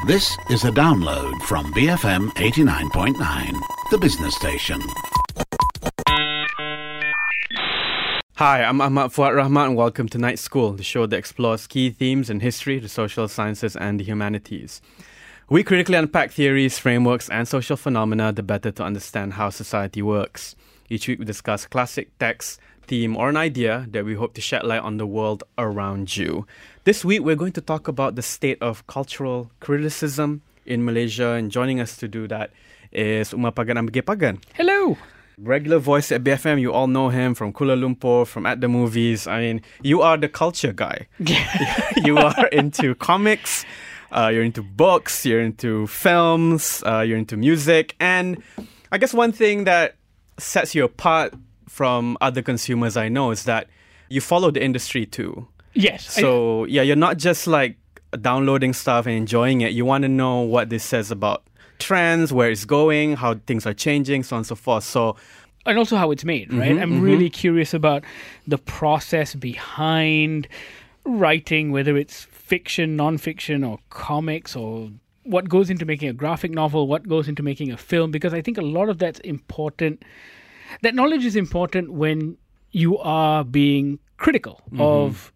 This is a download from BFM 89.9, the business station. Hi, I'm Ahmad Fuad Rahman and welcome to Night School, the show that explores key themes in history, the social sciences and the humanities. We critically unpack theories, frameworks and social phenomena the better to understand how society works. Each week we discuss a classic text, theme or an idea that we hope to shed light on the world around you. This week we're going to talk about the state of cultural criticism in Malaysia, and joining us to do that is Umar Pagan Ambege Pagan. Hello! Regular voice at BFM, you all know him from Kuala Lumpur, from At The Movies. I mean, you are the culture guy. You are into comics, you're into books, you're into films, you're into music. And I guess one thing that sets you apart from other consumers I know is that you follow the industry too. Yes. So, you're not just like downloading stuff and enjoying it. You want to know what this says about trends, where it's going, how things are changing, so on and so forth. So, and also how it's made, right? I'm really curious about the process behind writing, whether it's fiction, non-fiction, or comics, or what goes into making a graphic novel, what goes into making a film, because I think a lot of that's important. That knowledge is important when you are being critical of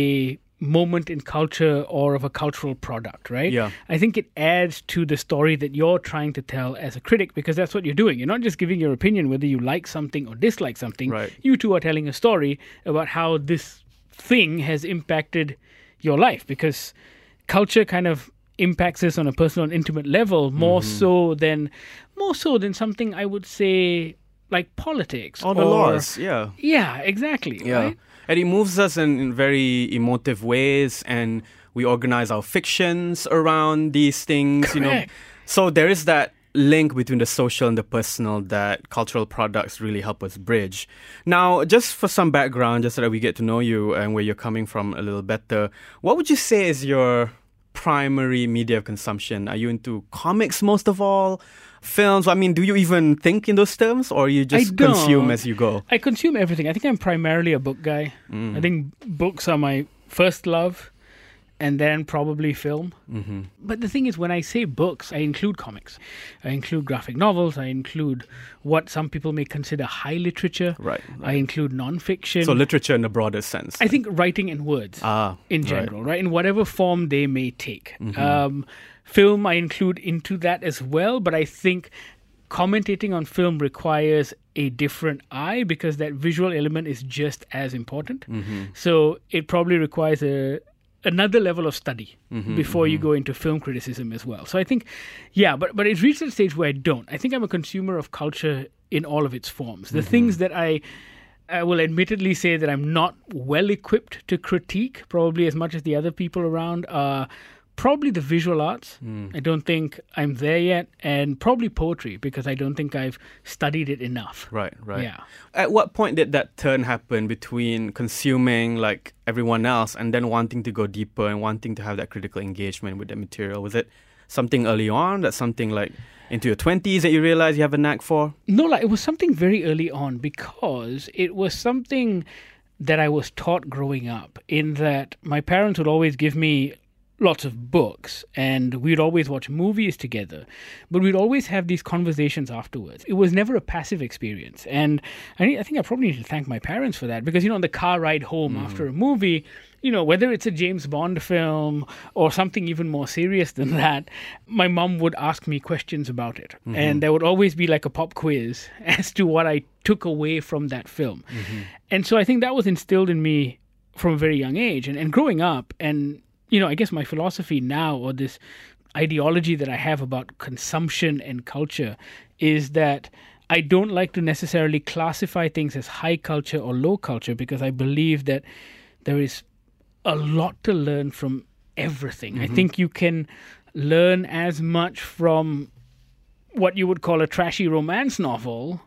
a moment in culture or of a cultural product, right? Yeah. I think it adds to the story that you're trying to tell as a critic, because that's what you're doing. You're not just giving your opinion whether you like something or dislike something. Right. You two are telling a story about how this thing has impacted your life, because culture kind of impacts us on a personal and intimate level more so than something, I would say, like politics or the laws. Yeah, exactly. Yeah. Right? And it moves us in very emotive ways, and we organize our fictions around these things, Correct. So there is that link between the social and the personal that cultural products really help us bridge. Now, just for some background, just so that we get to know you and where you're coming from a little better, what would you say is your primary media of consumption? Are you into comics most of all? Films? I mean, do you even think in those terms, or you just consume as you go? I consume everything. I think I'm primarily a book guy. I think books are my first love, and then probably film. But the thing is, when I say books, I include comics. I include graphic novels. I include what some people may consider high literature. Right. I include non-fiction. So literature in the broader sense. I think writing in words in general, right? In whatever form they may take. Film I include into that as well, but I think commentating on film requires a different eye, because that visual element is just as important. So it probably requires another level of study before you go into film criticism as well. So I think, but it's reached a stage where I don't. I think I'm a consumer of culture in all of its forms. The things that I will admittedly say that I'm not well equipped to critique, probably as much as the other people around, are probably the visual arts. I don't think I'm there yet. And probably poetry, because I don't think I've studied it enough. Right. Yeah. At what point did that turn happen between consuming like everyone else and then wanting to go deeper and wanting to have that critical engagement with the material? Was it something early on, that's something like into your 20s that you realized you have a knack for? No, it was something very early on, because it was something that I was taught growing up, in that my parents would always give me lots of books, and we'd always watch movies together, but we'd always have these conversations afterwards. It was never a passive experience, and I think I probably need to thank my parents for that, because on the car ride home after a movie, whether it's a James Bond film or something even more serious than that, my mom would ask me questions about it, and there would always be like a pop quiz as to what I took away from that film. And so I think that was instilled in me from a very young age, and growing up. And I guess my philosophy now, or this ideology that I have about consumption and culture, is that I don't like to necessarily classify things as high culture or low culture, because I believe that there is a lot to learn from everything. I think you can learn as much from what you would call a trashy romance novel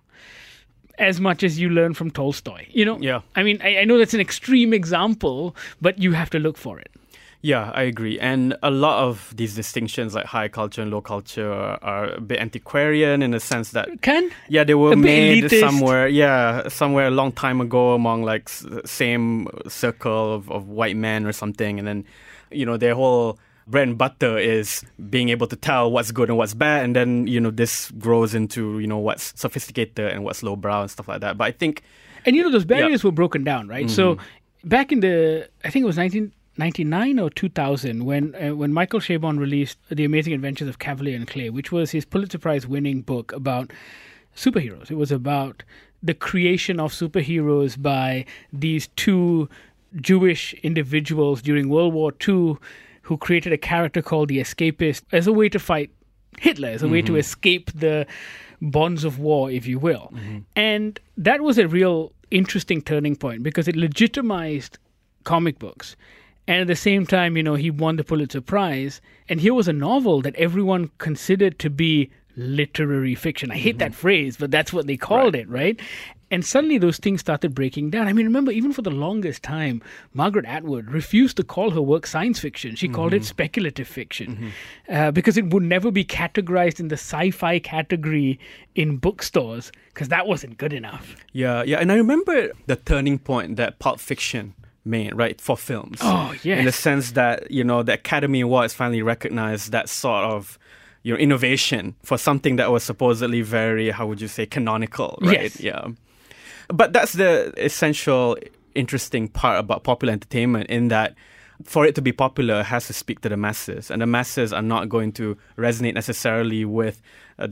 as much as you learn from Tolstoy. Yeah. I mean, I know that's an extreme example, but you have to look for it. Yeah, I agree. And a lot of these distinctions, like high culture and low culture, are a bit antiquarian in the sense that... they were made somewhere a long time ago among like same circle of white men or something. And then, their whole bread and butter is being able to tell what's good and what's bad, and then, this grows into, what's sophisticated and what's lowbrow and stuff like that. But I think... And, those barriers were broken down, right? So back in I think it was 1999 or 2000, when Michael Chabon released The Amazing Adventures of Cavalier and Clay, which was his Pulitzer Prize-winning book about superheroes. It was about the creation of superheroes by these two Jewish individuals during World War II who created a character called the Escapist as a way to fight Hitler, as a way to escape the bonds of war, if you will. And that was a real interesting turning point because it legitimized comic books. And at the same time, he won the Pulitzer Prize. And here was a novel that everyone considered to be literary fiction. I hate that phrase, but that's what they called it, right? And suddenly those things started breaking down. I mean, remember, even for the longest time, Margaret Atwood refused to call her work science fiction. She called it speculative fiction because it would never be categorized in the sci-fi category in bookstores because that wasn't good enough. Yeah. And I remember the turning point that Pulp Fiction made, right, for films. Oh, yes. In the sense that, the Academy Awards finally recognized that sort of innovation for something that was supposedly very, how would you say, canonical, right? Yes. Yeah. But that's the essential, interesting part about popular entertainment in that for it to be popular, it has to speak to the masses. And the masses are not going to resonate necessarily with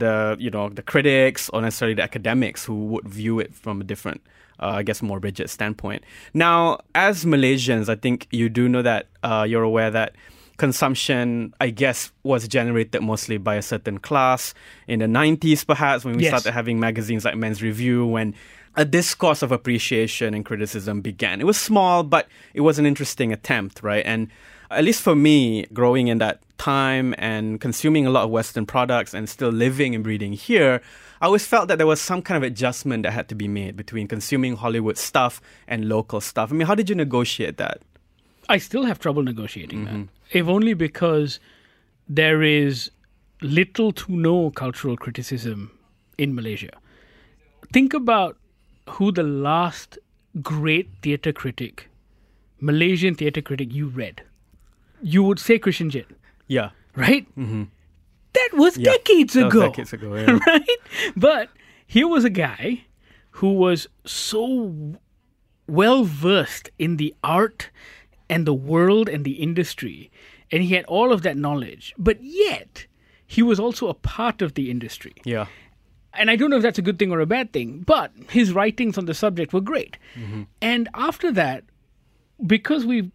the critics or necessarily the academics who would view it from a different, more rigid standpoint. Now, as Malaysians, I think you do know that you're aware that consumption, I guess, was generated mostly by a certain class in the 90s, perhaps, when we started having magazines like Men's Review, when a discourse of appreciation and criticism began. It was small, but it was an interesting attempt, right? And at least for me, growing in that time and consuming a lot of Western products and still living and breathing here, I always felt that there was some kind of adjustment that had to be made between consuming Hollywood stuff and local stuff. I mean, how did you negotiate that? I still have trouble negotiating that, if only because there is little to no cultural criticism in Malaysia. Think about who the last great theatre critic, Malaysian theatre critic, you read. You would say Christian Jin. Yeah. Right? That was decades ago. Decades ago, yeah. Right? But here was a guy who was so well versed in the art and the world and the industry, and he had all of that knowledge, but yet he was also a part of the industry. Yeah. And I don't know if that's a good thing or a bad thing, but his writings on the subject were great. And after that, because we've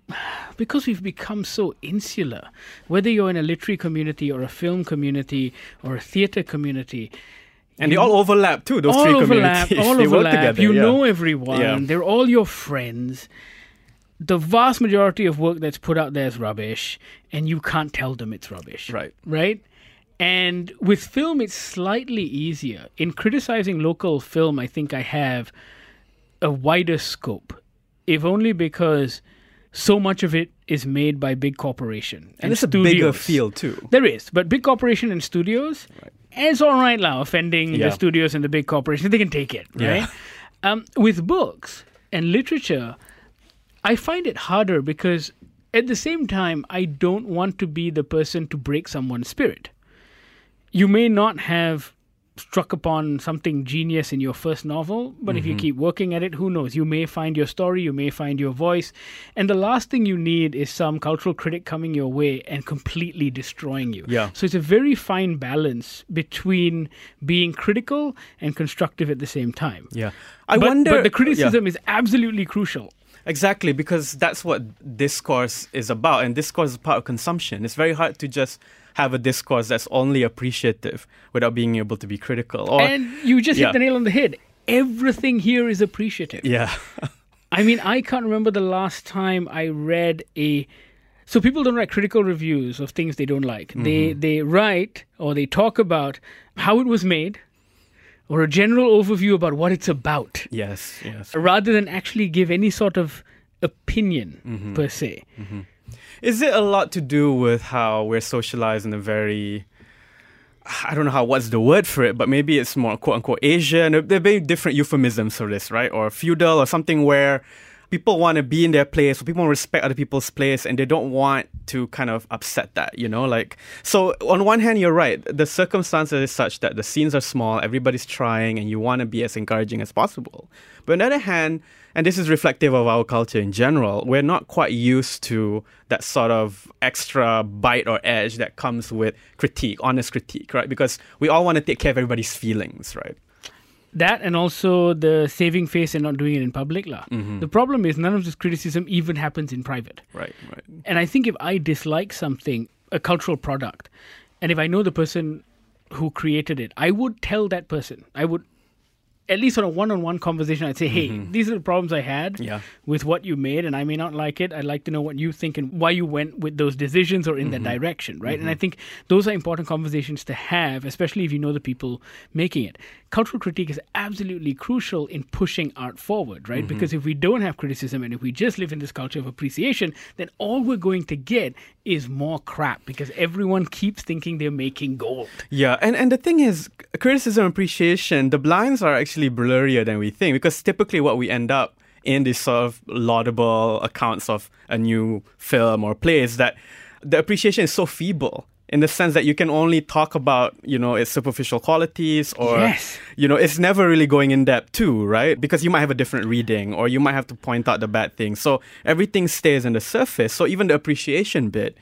become so insular, whether you're in a literary community or a film community or a theatre community, and they all overlap too, those three communities. All they overlap. Work together, you know everyone. Yeah. They're all your friends. The vast majority of work that's put out there is rubbish, and you can't tell them it's rubbish. Right? And with film, it's slightly easier. In criticizing local film, I think I have a wider scope, if only because so much of it is made by big corporation. And it's a bigger field too. There is, but big corporation and studios, it's all right now offending the studios and the big corporations. They can take it, right? With books and literature, I find it harder because at the same time, I don't want to be the person to break someone's spirit. You may not have struck upon something genius in your first novel, but if you keep working at it, who knows? You may find your story, you may find your voice. And the last thing you need is some cultural critic coming your way and completely destroying you. Yeah. So it's a very fine balance between being critical and constructive at the same time. Yeah. But the criticism is absolutely crucial. Exactly, because that's what discourse is about, and discourse is part of consumption. It's very hard to just have a discourse that's only appreciative without being able to be critical. And you just hit the nail on the head. Everything here is appreciative. Yeah. I mean, I can't remember the last time I read So people don't write critical reviews of things they don't like. They write or they talk about how it was made, or a general overview about what it's about. Yes. Rather than actually give any sort of opinion per se. Is it a lot to do with how we're socialized in a very, I don't know what's the word for it, but maybe it's more quote unquote Asian. There are very different euphemisms for this, right? Or feudal or something where people want to be in their place, or people want to respect other people's place, and they don't want to kind of upset that, like. So on one hand, you're right. The circumstances is such that the scenes are small, everybody's trying, and you want to be as encouraging as possible. But on the other hand, and this is reflective of our culture in general, we're not quite used to that sort of extra bite or edge that comes with critique, honest critique, right? Because we all want to take care of everybody's feelings, right? That, and also the saving face and not doing it in public. The problem is none of this criticism even happens in private. Right. And I think if I dislike something, a cultural product, and if I know the person who created it, I would tell that person. I would, at least on a one-on-one conversation, I'd say, hey, these are the problems I had with what you made, and I may not like it. I'd like to know what you think and why you went with those decisions or in that direction, right? And I think those are important conversations to have, especially if you know the people making it. Cultural critique is absolutely crucial in pushing art forward, right? Because if we don't have criticism and if we just live in this culture of appreciation, then all we're going to get is more crap, because everyone keeps thinking they're making gold. Yeah, and the thing is, criticism and appreciation, the blinds are actually blurrier than we think, because typically what we end up in these sort of laudable accounts of a new film or play is that the appreciation is so feeble, in the sense that you can only talk about, its superficial qualities, or, it's never really going in depth too, right? Because you might have a different reading, or you might have to point out the bad things. So everything stays on the surface. So even the appreciation bit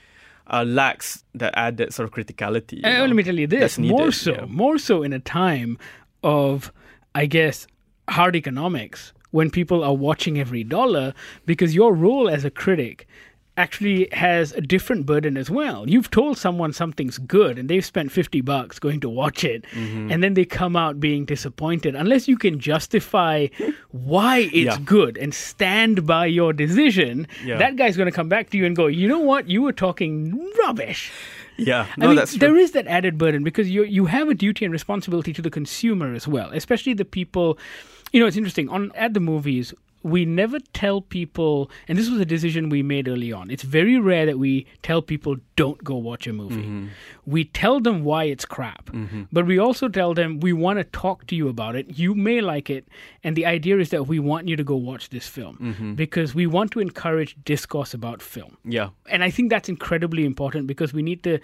lacks the added sort of criticality. Let me tell you this, needed, more so in a time of, I guess, hard economics, when people are watching every dollar, because your role as a critic actually has a different burden as well. You've told someone something's good and they've spent $50 going to watch it, and then they come out being disappointed. Unless you can justify why it's good and stand by your decision, that guy's going to come back to you and go, you know what, you were talking rubbish. Yeah, that's true. There is that added burden, because you have a duty and responsibility to the consumer as well, especially the people. It's interesting. At the movies, we never tell people, and this was a decision we made early on. It's very rare that we tell people don't go watch a movie. We tell them why it's crap, but we also tell them we want to talk to you about it. You may like it, and the idea is that we want you to go watch this film because we want to encourage discourse about film. Yeah, and I think that's incredibly important, because we need to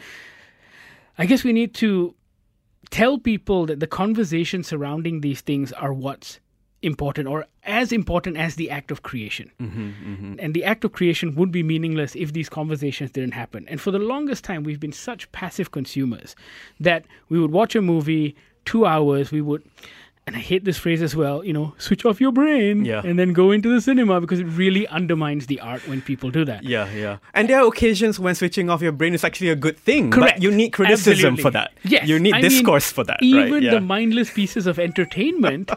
tell people that the conversation surrounding these things are what's important, or as important as the act of creation. And the act of creation would be meaningless if these conversations didn't happen. And for the longest time, we've been such passive consumers that we would watch a movie, 2 hours, we would, and I hate this phrase as well, switch off your brain and then go into the cinema, because it really undermines the art when people do that. Yeah. And there are occasions when switching off your brain is actually a good thing. Correct. But you need criticism for that. Yes. You need discourse for that. Even right? the mindless pieces of entertainment,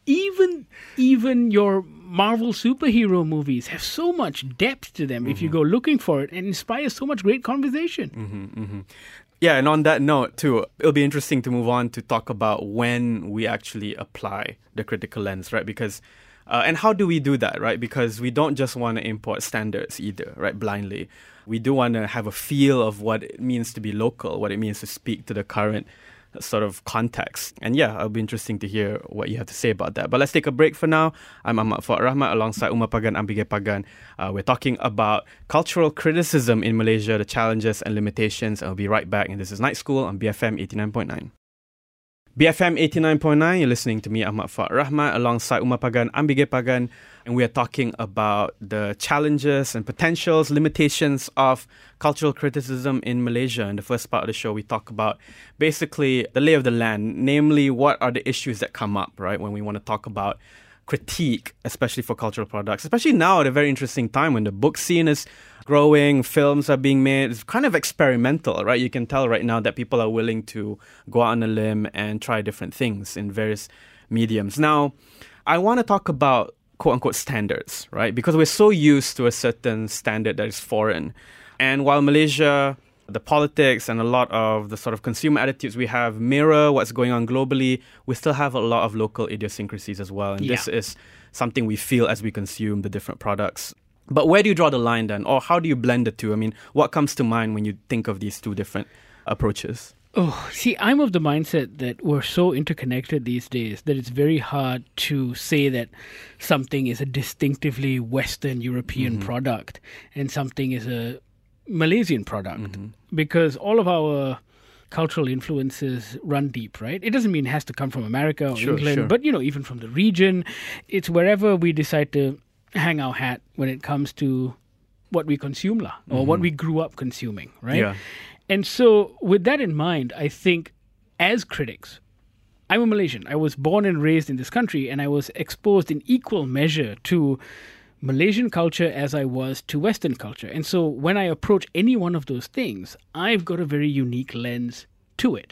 even your Marvel superhero movies have so much depth to them if you go looking for it, and inspire so much great conversation. Yeah, and on that note, too, it'll be interesting to move on to talk about when we actually apply the critical lens, right? Because, and how do we do that, right? Because we don't just want to import standards either, right, blindly. We do want to have a feel of what it means to be local, what it means to speak to the current sort of context. And it'll be interesting to hear what you have to say about that. But let's take a break for now. I'm Ahmad Fuad Rahmat alongside Uma Pagan, Ambige Pagan. We're talking about cultural criticism in Malaysia, the challenges and limitations. I'll be right back. And this is Night School on BFM 89.9. BFM 89.9, you're listening to me, Ahmad Fuad Rahmat, alongside Uma Pagan, Ambige Pagan, and we are talking about the challenges and potentials, limitations of cultural criticism in Malaysia. In the first part of the show, we talk about basically the lay of the land, namely what are the issues that come up, right, when we want to talk about critique, especially for cultural products, especially now at a very interesting time when the book scene is growing, films are being made. It's kind of experimental, right? You can tell right now that people are willing to go out on a limb and try different things in various mediums. Now, I want to talk about quote-unquote standards, right? Because we're so used to a certain standard that is foreign. And while Malaysia, the politics and a lot of the sort of consumer attitudes we have mirror what's going on globally, we still have a lot of local idiosyncrasies as well. And this is something we feel as we consume the different products. But where do you draw the line then? Or how do you blend the two? I mean, what comes to mind when you think of these two different approaches? Oh, see, I'm of the mindset that we're so interconnected these days that it's very hard to say that something is a distinctively Western European product and something is a Malaysian product, because all of our cultural influences run deep, right? It doesn't mean it has to come from America or England, but, even from the region. It's wherever we decide to hang our hat when it comes to what we consume or what we grew up consuming, right? Yeah. And so with that in mind, I think as critics, I'm a Malaysian. I was born and raised in this country, and I was exposed in equal measure to Malaysian culture as I was to Western culture. And so when I approach any one of those things, I've got a very unique lens to it.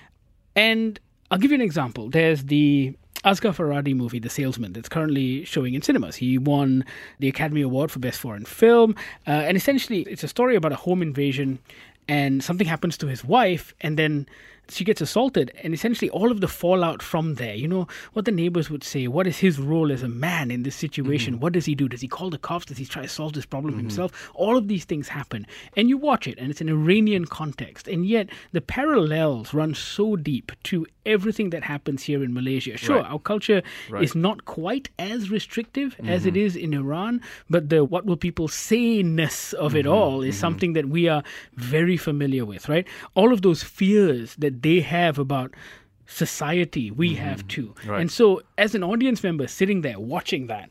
And I'll give you an example. There's the Asghar Farhadi movie, The Salesman, that's currently showing in cinemas. He won the Academy Award for Best Foreign Film. And essentially, it's a story about a home invasion, and something happens to his wife, and then she gets assaulted, and essentially all of the fallout from there, what the neighbors would say, what is his role as a man in this situation? What does he do? Does he call the cops? Does he try to solve this problem himself? All of these things happen, and you watch it, and it's an Iranian context, and yet the parallels run so deep to everything that happens here in Malaysia. Sure, our culture is not quite as restrictive as it is in Iran, but the what will people say-ness of it all is something that we are very familiar with, right? All of those fears that they have about society, we have too. Right. And so as an audience member sitting there watching that,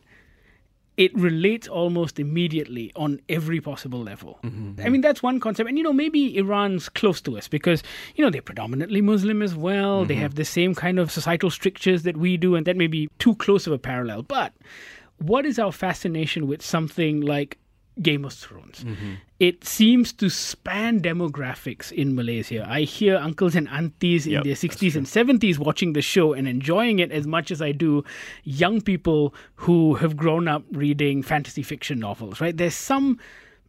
it relates almost immediately on every possible level. I mean, that's one concept. And, maybe Iran's close to us because, they're predominantly Muslim as well. They have the same kind of societal strictures that we do, and that may be too close of a parallel. But what is our fascination with something like Game of Thrones? It seems to span demographics in Malaysia. I hear uncles and aunties in their 60s and 70s watching the show and enjoying it as much as I do young people who have grown up reading fantasy fiction novels, right? There's some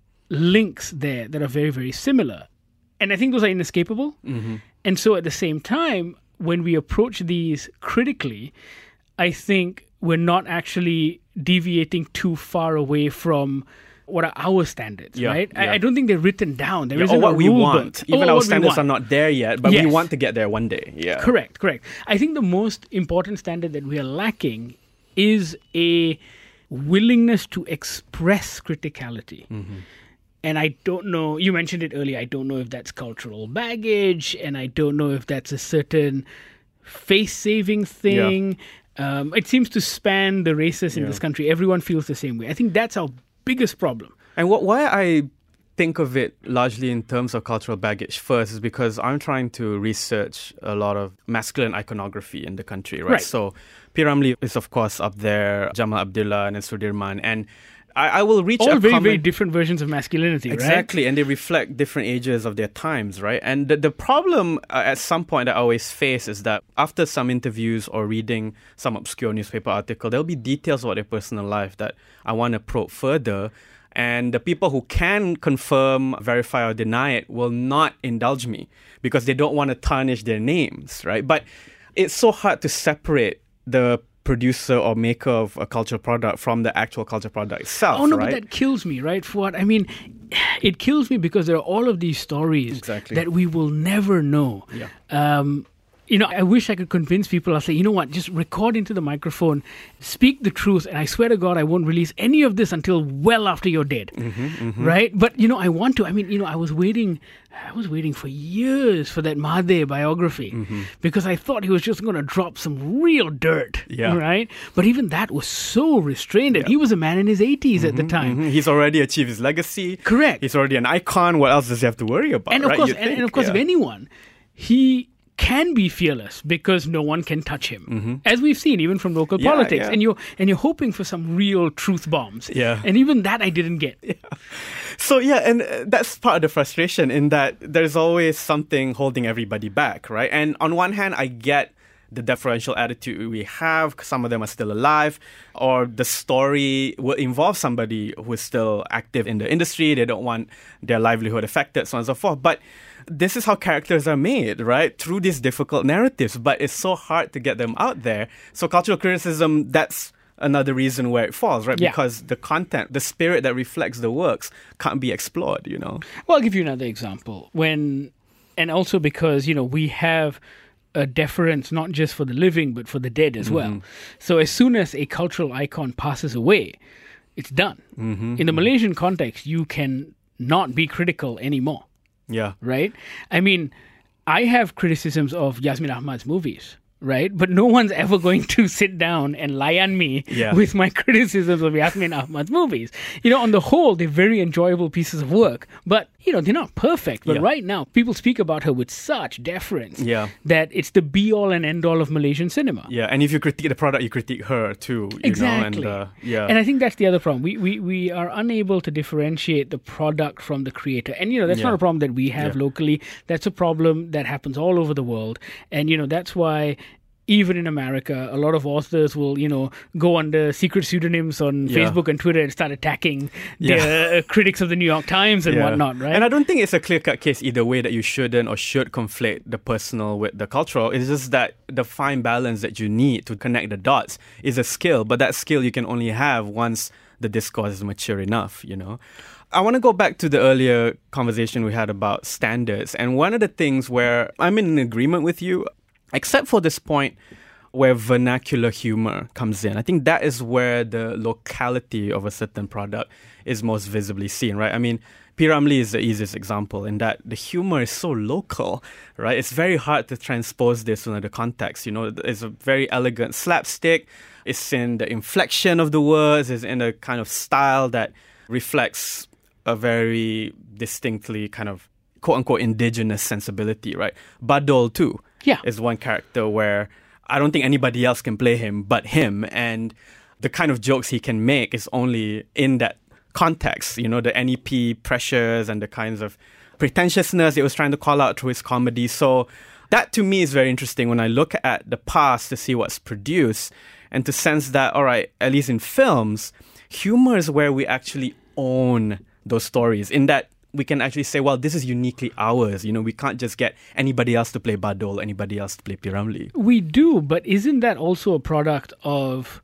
links there that are very, very similar. And I think those are inescapable. And so at the same time, when we approach these critically, I think we're not actually deviating too far away from what are our standards, right? I don't think they're written down. There isn't what a we rule want. book. Even our standards are not there yet, but we want to get there one day. Yeah, Correct. I think the most important standard that we are lacking is a willingness to express criticality. And I don't know, you mentioned it earlier, I don't know if that's cultural baggage, and I don't know if that's a certain face-saving thing. It seems to span the races in this country. Everyone feels the same way. I think that's our biggest problem. And why I think of it largely in terms of cultural baggage first is because I'm trying to research a lot of masculine iconography in the country, right? So P. Ramlee is, of course, up there, Jamal Abdullah and Sudirman, and I will reach all a very, common... very different versions of masculinity, Exactly, right? And they reflect different ages of their times, right? And the problem at some point that I always face is that after some interviews or reading some obscure newspaper article, there'll be details about their personal life that I want to probe further. And the people who can confirm, verify, or deny it will not indulge me because they don't want to tarnish their names, right? But it's so hard to separate the producer or maker of a cultural product from the actual cultural product itself. Oh, no, right? but that kills me, right? Fuad? I mean, it kills me because there are all of these stories that we will never know. I wish I could convince people. I'll say, you know what, just record into the microphone, speak the truth, and I swear to God, I won't release any of this until well after you're dead, right? But, I want to. I mean, I was waiting for years for that Mahathir biography because I thought he was just going to drop some real dirt, right? But even that was so restrained, and he was a man in his 80s at the time. He's already achieved his legacy. Correct. He's already an icon. What else does he have to worry about? And of right? course, and of course, if anyone, he can be fearless because no one can touch him, as we've seen even from local politics. And you're hoping for some real truth bombs. And even that I didn't get. So and that's part of the frustration in that there's always something holding everybody back, right? And on one hand, I get the deferential attitude we have. Some of them are still alive, or the story will involve somebody who is still active in the industry. They don't want their livelihood affected, so on and so forth. But this is how characters are made, right? Through these difficult narratives, but it's so hard to get them out there. So cultural criticism, that's another reason where it falls, right? Because the content, the spirit that reflects the works can't be explored, Well, I'll give you another example. When And also because, we have a deference not just for the living, but for the dead as well. So as soon as a cultural icon passes away, it's done. In the Malaysian context, you can not be critical anymore. Yeah. Right? I mean, I have criticisms of Yasmin Ahmad's movies, right? But no one's ever going to sit down and layan me with my criticisms of Yasmin Ahmad's movies. On the whole, they're very enjoyable pieces of work, but, they're not perfect. But right now, people speak about her with such deference that it's the be-all and end-all of Malaysian cinema. Yeah, and if you critique the product, you critique her too. Exactly. And I think that's the other problem. We are unable to differentiate the product from the creator. And, that's not a problem that we have locally. That's a problem that happens all over the world. And, that's why even in America, a lot of authors will, go under secret pseudonyms on Facebook and Twitter and start attacking the critics of the New York Times and whatnot, right? And I don't think it's a clear-cut case either way that you shouldn't or should conflate the personal with the cultural. It's just that the fine balance that you need to connect the dots is a skill, but that skill you can only have once the discourse is mature enough, I want to go back to the earlier conversation we had about standards. And one of the things where I'm in agreement with you, except for this point where vernacular humor comes in. I think that is where the locality of a certain product is most visibly seen, right? I mean, P. Ramlee is the easiest example in that the humor is so local, right? It's very hard to transpose this to another context. It's a very elegant slapstick. It's in the inflection of the words. It's in a kind of style that reflects a very distinctly kind of quote-unquote indigenous sensibility, right? Badol too is one character where I don't think anybody else can play him but him, and the kind of jokes he can make is only in that context, the NEP pressures and the kinds of pretentiousness it was trying to call out through his comedy. So that to me is very interesting when I look at the past to see what's produced and to sense that, all right, at least in films, humor is where we actually own those stories, in that we can actually say, well, this is uniquely ours. We can't just get anybody else to play Badol, anybody else to play P. Ramlee. We do, but isn't that also a product of,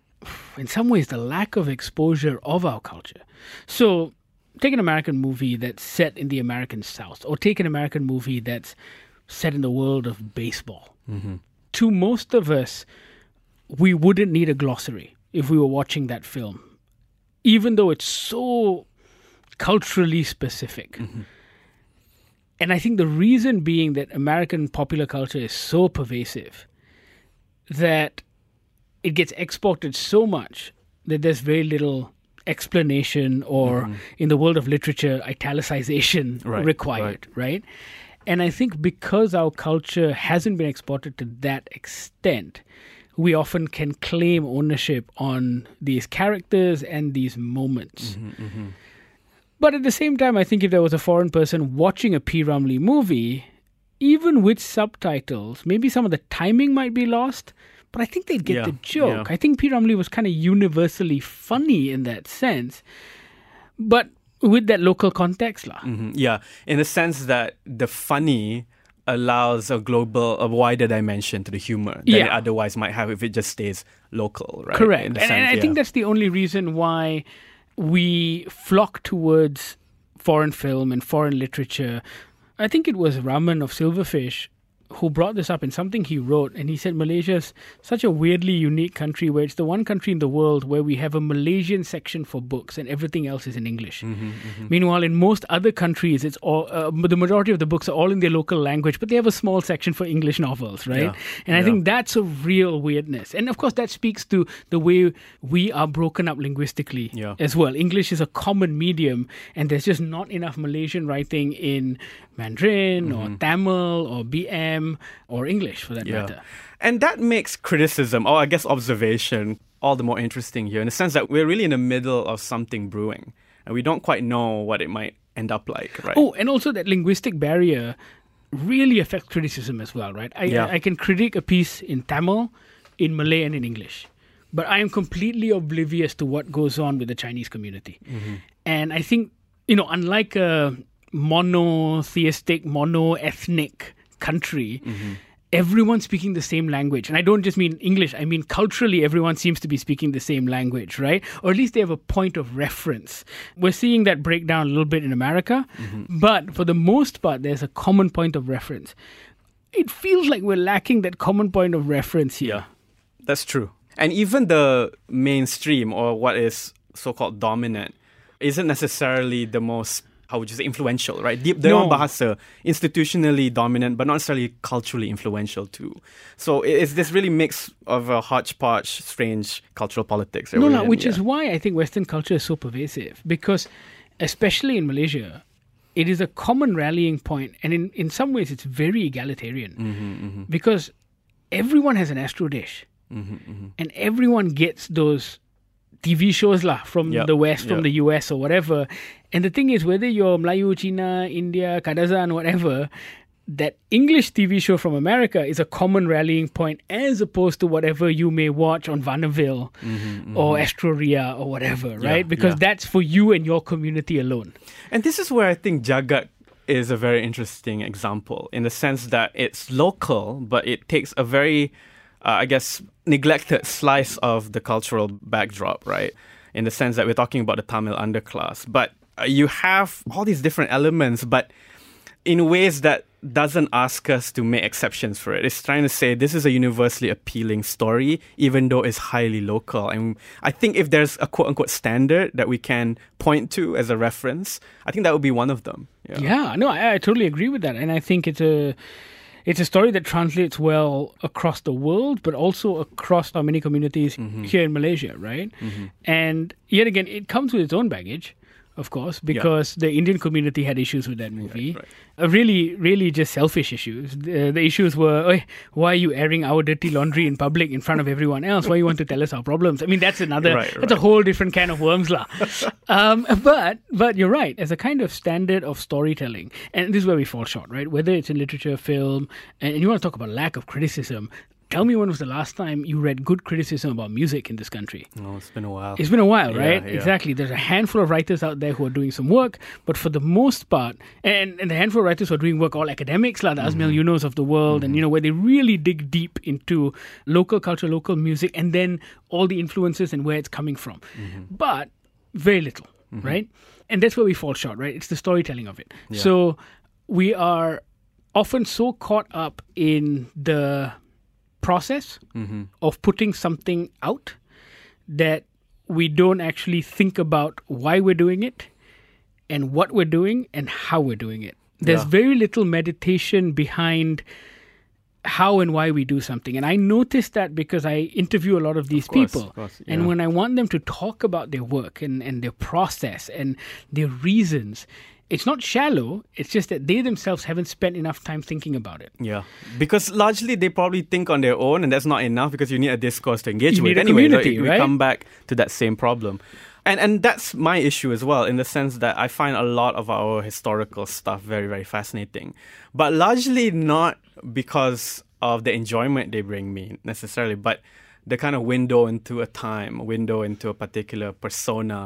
in some ways, the lack of exposure of our culture? So take an American movie that's set in the American South, or take an American movie that's set in the world of baseball. To most of us, we wouldn't need a glossary if we were watching that film, even though it's so culturally specific. And I think the reason being that American popular culture is so pervasive that it gets exported so much that there's very little explanation or, in the world of literature, italicization required, right? And I think because our culture hasn't been exported to that extent, we often can claim ownership on these characters and these moments. But at the same time, I think if there was a foreign person watching a P. Ramlee movie, even with subtitles, maybe some of the timing might be lost, but I think they'd get the joke. I think P. Ramlee was kind of universally funny in that sense, but with that local context. Yeah, in the sense that the funny allows a wider dimension to the humor than it otherwise might have if it just stays local, right? Correct. And I think that's the only reason why we flock towards foreign film and foreign literature. I think it was Raman of Silverfish who brought this up in something he wrote, and he said Malaysia's such a weirdly unique country where it's the one country in the world where we have a Malaysian section for books and everything else is in English. Meanwhile, in most other countries, it's all the majority of the books are all in their local language, but they have a small section for English novels, right? And I think that's a real weirdness. And of course, that speaks to the way we are broken up linguistically as well. English is a common medium, and there's just not enough Malaysian writing in Mandarin or Tamil or BM or English for that matter. And that makes criticism, or I guess observation, all the more interesting here in the sense that we're really in the middle of something brewing and we don't quite know what it might end up like, right? Oh, and also that linguistic barrier really affects criticism as well, right? I can critique a piece in Tamil, in Malay and in English, but I am completely oblivious to what goes on with the Chinese community. And I think, unlike a monotheistic, mono-ethnic country, everyone's speaking the same language. And I don't just mean English. I mean culturally, everyone seems to be speaking the same language, right? Or at least they have a point of reference. We're seeing that break down a little bit in America. But for the most part, there's a common point of reference. It feels like we're lacking that common point of reference here. Yeah, that's true. And even the mainstream, or what is so-called dominant, isn't necessarily the most, how would you say, influential, right? Their own bahasa, institutionally dominant, but not necessarily culturally influential too. So it's this really mix of a hodgepodge, strange cultural politics. Which is why I think Western culture is so pervasive. Because especially in Malaysia, it is a common rallying point. And in some ways, it's very egalitarian. Because everyone has an Astro dish. And everyone gets those TV shows from the West, from the US or whatever. And the thing is, whether you're Melayu, China, India, Kadazan, whatever, that English TV show from America is a common rallying point as opposed to whatever you may watch on Varnaville or Astroria or whatever, right? Because that's for you and your community alone. And this is where I think Jagat is a very interesting example, in the sense that it's local, but it takes a very neglected slice of the cultural backdrop, right? In the sense that we're talking about the Tamil underclass. But you have all these different elements, but in ways that doesn't ask us to make exceptions for it. It's trying to say this is a universally appealing story, even though it's highly local. And I think if there's a quote-unquote standard that we can point to as a reference, I think that would be one of them. I totally agree with that. And I think it's a story that translates well across the world, but also across our many communities here in Malaysia, right? And yet again, it comes with its own baggage, of course, because the Indian community had issues with that movie. Really, really just selfish issues. The issues were, why are you airing our dirty laundry in public in front of everyone else? Why you want to tell us our problems? I mean, that's that's a whole different kind of worms lah. But you're right, as a kind of standard of storytelling, and this is where we fall short, right? Whether it's in literature, film, and you want to talk about lack of criticism, tell me when was the last time you read good criticism about music in this country? Oh, it's been a while. It's been a while, right? Exactly. There's a handful of writers out there who are doing some work, but for the most part, and the handful of writers who are doing work, all academics, like the Azmil Yunus of the world, and where they really dig deep into local culture, local music, and then all the influences and where it's coming from. But very little, right? And that's where we fall short, right? It's the storytelling of it. So we are often so caught up in the process of putting something out that we don't actually think about why we're doing it and what we're doing and how we're doing it. There's very little meditation behind how and why we do something. And I noticed that because I interview a lot of these people. And when I want them to talk about their work and their process and their reasons, it's not shallow, it's just that they themselves haven't spent enough time thinking about it. Yeah, because largely they probably think on their own, and that's not enough because you need a discourse to engage with. Need a community, we come back to that same problem. And that's my issue as well, in the sense that I find a lot of our historical stuff very, very fascinating. But largely not because of the enjoyment they bring me necessarily, but the kind of window into a time, a window into a particular persona,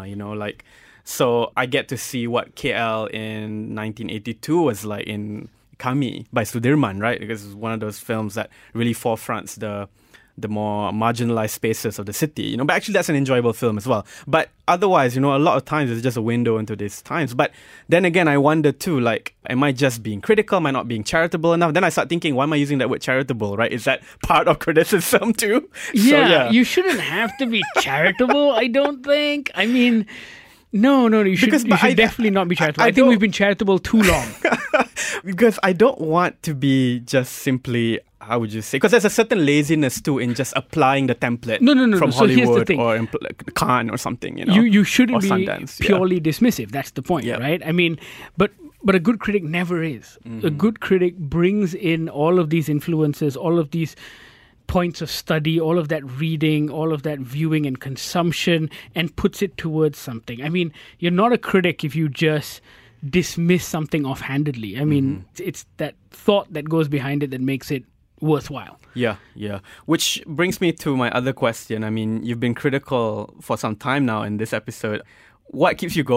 So I get to see what KL in 1982 was like in Kami by Sudirman, right? Because it's one of those films that really forefronts the more marginalized spaces of the city, But actually, that's an enjoyable film as well. But otherwise, a lot of times it's just a window into these times. But then again, I wonder too, am I just being critical? Am I not being charitable enough? Then I start thinking, why am I using that word charitable, right? Is that part of criticism too? Yeah, you shouldn't have to be charitable, I don't think. I mean... No, you should definitely not be charitable. I think we've been charitable too long. Because I don't want to be just simply, how would you say? Because there's a certain laziness too in just applying the template from Hollywood or Cannes or something, You shouldn't be Sundance, purely dismissive. That's the point, right? I mean, but a good critic never is. A good critic brings in all of these influences, all of these points of study, all of that reading, all of that viewing and consumption, and puts it towards something. I mean, you're not a critic if you just dismiss something offhandedly. I mean, it's that thought that goes behind it that makes it worthwhile. Yeah. Which brings me to my other question. I mean, you've been critical for some time now in this episode. What keeps you going?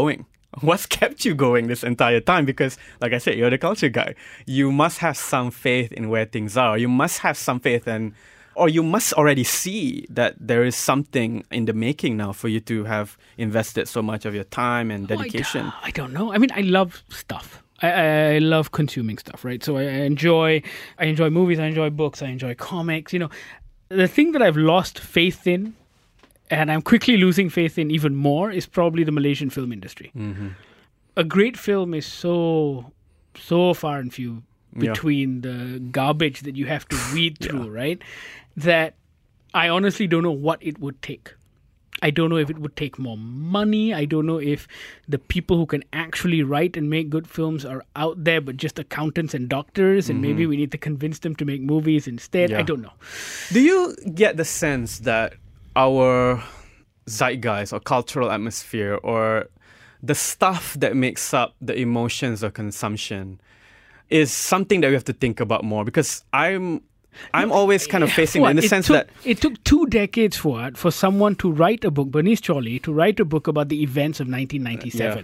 what's kept you going this entire time? Because, like I said, you're the culture guy. You must have some faith in where things are. You must have some faith or you must already see that there is something in the making now for you to have invested so much of your time and dedication. I don't know. I mean, I love stuff. I love consuming stuff, right? So I enjoy movies, I enjoy books, I enjoy comics. The thing that I've lost faith in, and I'm quickly losing faith in even more, is probably the Malaysian film industry. Mm-hmm. A great film is so far and few between the garbage that you have to weed through, right? That I honestly don't know what it would take. I don't know if it would take more money. I don't know if the people who can actually write and make good films are out there, but just accountants and doctors, and maybe we need to convince them to make movies instead. I don't know. Do you get the sense that our zeitgeist or cultural atmosphere or the stuff that makes up the emotions of consumption is something that we have to think about more? Because I'm always kind of facing it in the sense that it took 2 decades for someone to write a book, Bernice Chorley, to write a book about the events of 1997.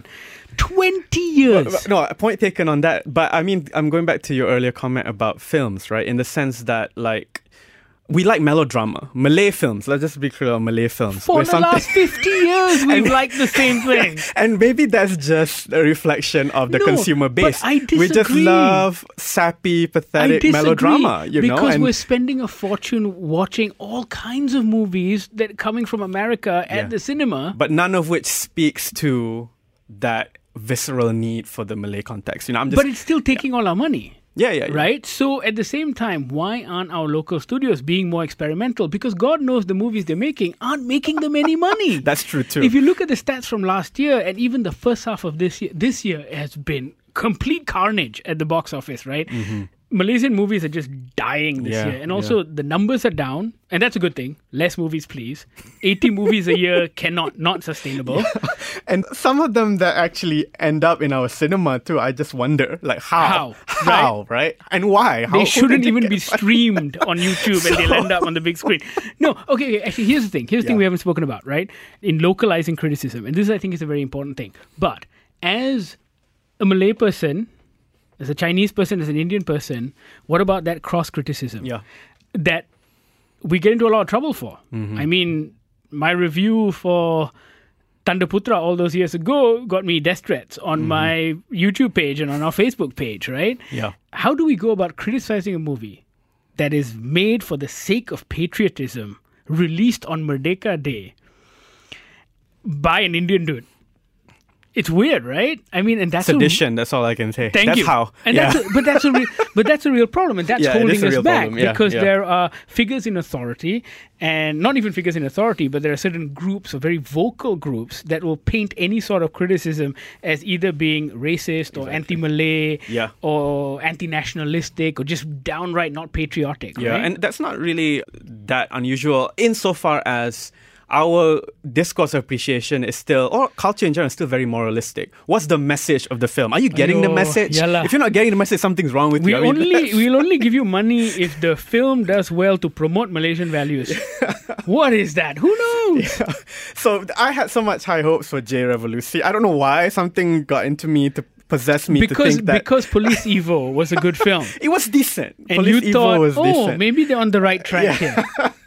20 years. No, point taken on that. But I mean, I'm going back to your earlier comment about films, right? In the sense that, like, we like melodrama. Malay films. Let's just be clear on Malay films. For the last 50 years, we've liked the same thing. And maybe that's just a reflection of the consumer base. But I disagree. We just love sappy, pathetic melodrama, because we're spending a fortune watching all kinds of movies that are coming from America at the cinema. But none of which speaks to that visceral need for the Malay context. But it's still taking all our money. Yeah. Right? So at the same time, why aren't our local studios being more experimental? Because God knows the movies they're making aren't making them any money. That's true too. If you look at the stats from last year and even the first half of this year has been complete carnage at the box office, right? Mm-hmm. Malaysian movies are just dying this year. And also the numbers are down. And that's a good thing. Less movies, please. 80 movies a year not sustainable. And some of them that actually end up in our cinema too, I just wonder, like, how, right? And why? They shouldn't even be streamed on YouTube and they'll end up on the big screen. No, okay, actually, here's the thing. Here's the thing we haven't spoken about, right? In localizing criticism. And this, I think, is a very important thing. But as a Malay person, as a Chinese person, as an Indian person, what about that cross-criticism? Yeah. That we get into a lot of trouble for. Mm-hmm. I mean, my review for Tanda Putra all those years ago got me death threats on my YouTube page and on our Facebook page, right? Yeah. How do we go about criticizing a movie that is made for the sake of patriotism, released on Merdeka Day by an Indian dude? It's weird, right? I mean, and that's sedition. That's all I can say. Thank you. How. And that's a real problem, and that's holding us back because there are figures in authority, and not even figures in authority, but there are certain groups, or very vocal groups, that will paint any sort of criticism as either being racist or anti-Malay or anti-nationalistic or just downright not patriotic. Yeah, right? and that's not really that unusual insofar as our discourse of appreciation is still, or culture in general, is still very moralistic. What's the message of the film? Are you getting the message? Yala. If you're not getting the message, something's wrong with you. We'll only give you money if the film does well to promote Malaysian values. What is that? Who knows? Yeah. So I had so much high hopes for J Revolusi. I don't know why. Something got into me to possess me to think that... Because Police Evo was a good film. It was decent. And Police you thought, Evo was decent. Maybe they're on the right track here.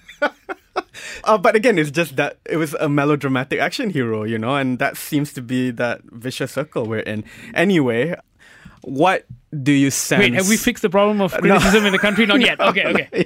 But again, it's just that it was a melodramatic action hero, and that seems to be that vicious circle we're in. Anyway, what do you sense? Wait, have we fixed the problem of criticism in the country? Not yet. Okay.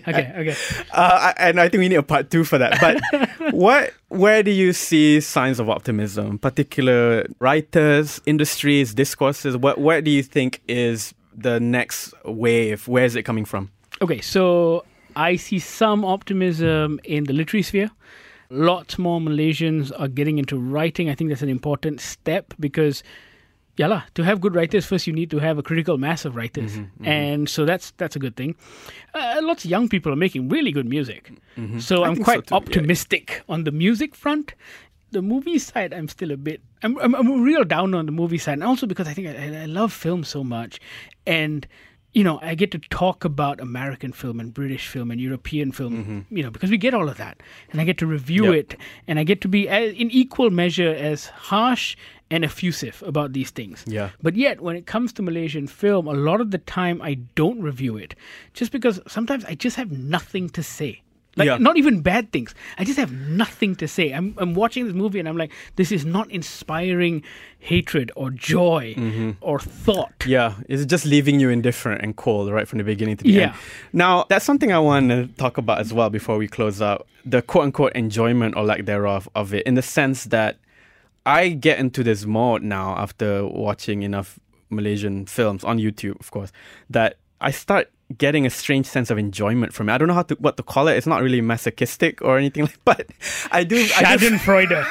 And I think we need a part 2 for that. But where do you see signs of optimism? Particular writers, industries, discourses? Where do you think is the next wave? Where is it coming from? Okay, so I see some optimism in the literary sphere. Lots more Malaysians are getting into writing. I think that's an important step because, to have good writers, first you need to have a critical mass of writers. And so that's a good thing. Lots of young people are making really good music. So I'm quite optimistic on the music front. The movie side, I'm still a bit... I'm real down on the movie side. And also because I think I love film so much. And I get to talk about American film and British film and European film, because we get all of that. And I get to review it, and I get to be in equal measure as harsh and effusive about these things. Yeah. But yet, when it comes to Malaysian film, a lot of the time I don't review it, just because sometimes I just have nothing to say. Not even bad things. I just have nothing to say. I'm watching this movie and I'm like, this is not inspiring hatred or joy or thought. Yeah, it's just leaving you indifferent and cold right from the beginning to the end. Now, that's something I want to talk about as well before we close out. The quote-unquote enjoyment or lack thereof of it, in the sense that I get into this mode now after watching enough Malaysian films on YouTube, of course, that I start getting a strange sense of enjoyment from it. I don't know what to call it. It's not really masochistic or anything but I do. Schadenfreude.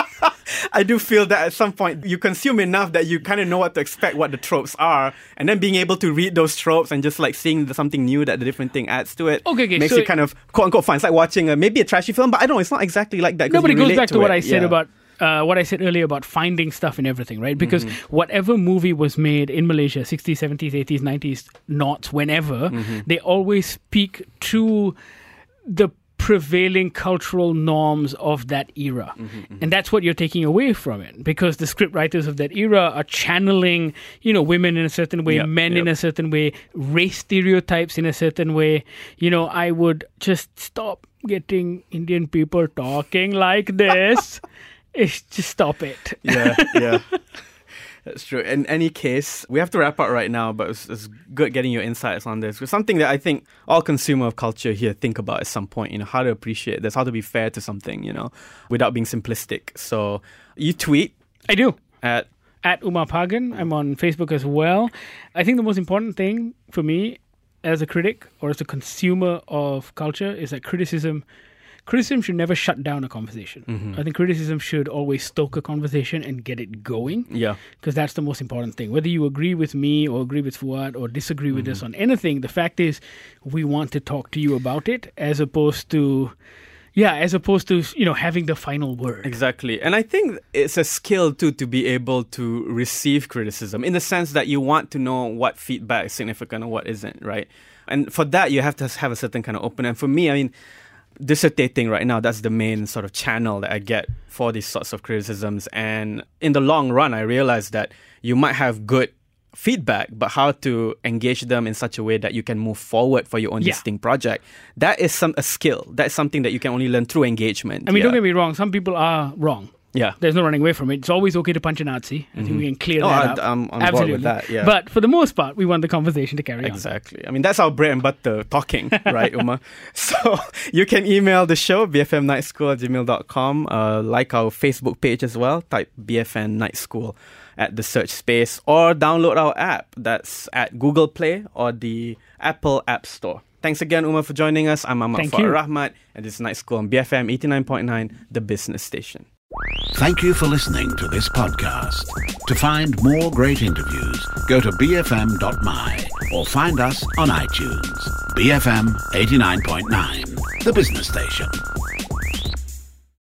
I do feel that at some point you consume enough that you kind of know what to expect, what the tropes are, and then being able to read those tropes and just like seeing something new that the different thing adds to it makes it kind of quote unquote fun. It's like watching maybe a trashy film, but I don't know. It's not exactly like that. No, but it goes back to what I said about. What I said earlier about finding stuff in everything, right? Because whatever movie was made in Malaysia, 60s, 70s, 80s, 90s, noughts, whenever, they always speak to the prevailing cultural norms of that era. And that's what you're taking away from it, because the script writers of that era are channeling, women in a certain way, men in a certain way, race stereotypes in a certain way. I would just stop getting Indian people talking like this. Just stop it. Yeah. That's true. In any case, we have to wrap up right now, but it's good getting your insights on this. It's something that I think all consumer of culture here think about at some point, how to appreciate this, how to be fair to something, without being simplistic. So you tweet. I do. At Umar Pagan. I'm on Facebook as well. I think the most important thing for me as a critic or as a consumer of culture is that criticism should never shut down a conversation. I think criticism should always stoke a conversation and get it going. Yeah. Because that's the most important thing. Whether you agree with me or agree with Fuad or disagree with us on anything, the fact is we want to talk to you about it as opposed to having the final word. Exactly. And I think it's a skill too to be able to receive criticism in the sense that you want to know what feedback is significant and what isn't, right? And for that, you have to have a certain kind of openness. And for me, dissertating right now, that's the main sort of channel that I get for these sorts of criticisms. And in the long run, I realized that you might have good feedback, but how to engage them in such a way that you can move forward for your own distinct project. That is a skill. That's something that you can only learn through engagement. Don't get me wrong. Some people are wrong. Yeah. There's no running away from it. It's always okay to punch a Nazi. I think we can clear that up. I'm on Absolutely. board with that, yeah. But for the most part, we want the conversation to carry on. Exactly. That's our bread and butter, talking, right, Umar? So you can email the show, bfmnightschool@gmail.com. Like our Facebook page as well. Type BFN Night School at the search space, or download our app. That's at Google Play or the Apple App Store. Thanks again, Umar, for joining us. I'm Ahmad Fuad Rahmat, and this is Night School on BFM 89.9, the business station. Thank you for listening to this podcast. To find more great interviews, go to bfm.my or find us on iTunes. BFM 89.9, the business station.